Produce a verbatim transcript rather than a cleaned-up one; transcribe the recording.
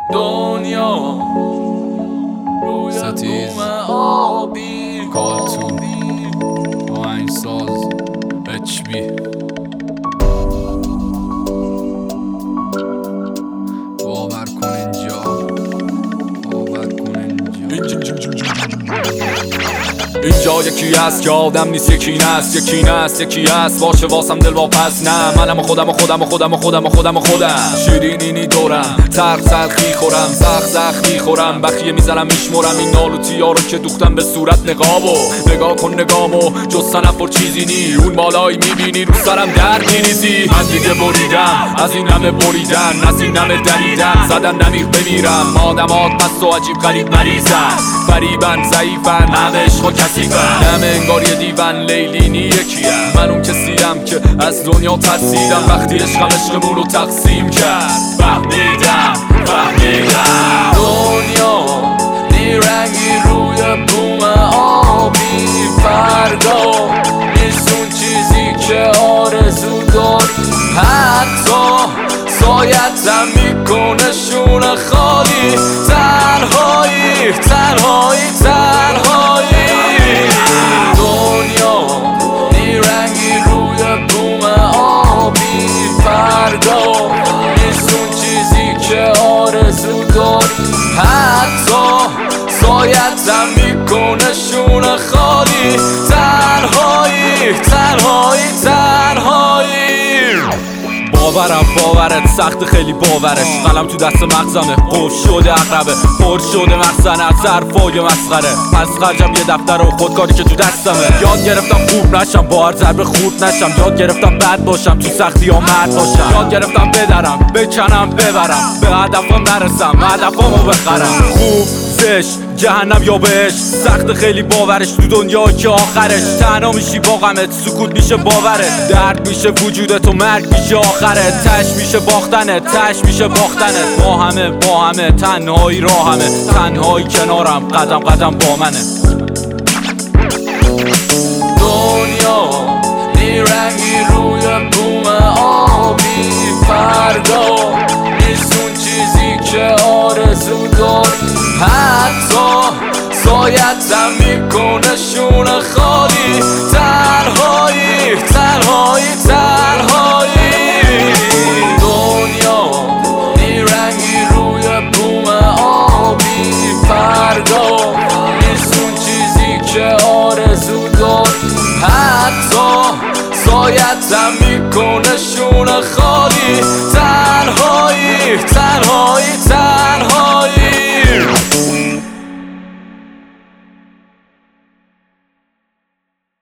دنیا روی بوم آبی کارتون آهنگساز اچ بی باور کن اینجا باور کن اینجا اینجا یکی هست که آدم نیست یکی نست یکی نست یکی هست باشه واسم دل واپس نه منم و خودم و خودم و خودم و خودم و خودم و خودم شیرینی دورم تلخ تلخی خورم زخ زخ میخورم بخیه میزنم میشمرم این نالوتیا رو که دوختم به صورت نقابو نگاه کن نگامو جز سنفر چیزی نی اون بالایی میبینی رو سرم درد میریزی من دیگه بریدم از این همه بریدن از این همه دریدن زدن نمیر بمیرم آدمات پس و عجیب غریب مریضن فریبن ضعیفن همه عشق و کثیفن همه انگار یه دیون لیلینی یکیم من اون کسیم که از دنیا ترسیدم وقتی عشقم عشقمون رو تقسیم کرد فهمیدم فهمیدم دنیا نیرنگی روی بوم آبی فردا نیست اون چیزی که آرزو داری حتی سایتم میکنه شونه خالی تنهایی تنهایی تنهایی دنیا نیرنگی روی بوم آبی فردا نیست اون چیزی که آرزو داری حتی سایتم میکنه شونه خالی تنهایی تنهایی تنهایی باورم باورت سخت خیلی باورش قلم تو دست مغزمه قف شده اقربه پر شده مخزنه از حرفای مسخره از خرجم یه دفتر و خودکاری که تو دستمه یاد گرفتم خوب نشم با هر ضربه خورد نشم یاد گرفتم بد باشم تو سختی ها مرد باشم یاد گرفتم بدرم بکنم ببرم به هدفم نرسم هدفمو بخرم خوب زشت جهنم یا بهش سخت خیلی باورش تو دنیا که آخرش تنها میشی با غمت سکوت میشه باورت درد میشه وجودت و مرگ میشه آخرت تش میشه باختنت تش میشه باختنت با همه با همه تنهایی راهمه تنهایی کنارم قدم قدم با منه دنیا نیرنگی روی بوم آبی فردا نیست اون چیزی که آرزو داری حتی سایتم میکنه شونه خالی تنهایی تنهایی تنهایی دنیا نیرنگی روی بوم آبی فردا نیست اون چیزی که آرزو داری حتی سایتم میکنه شونه خالی تنهایی تنهایی تنهایی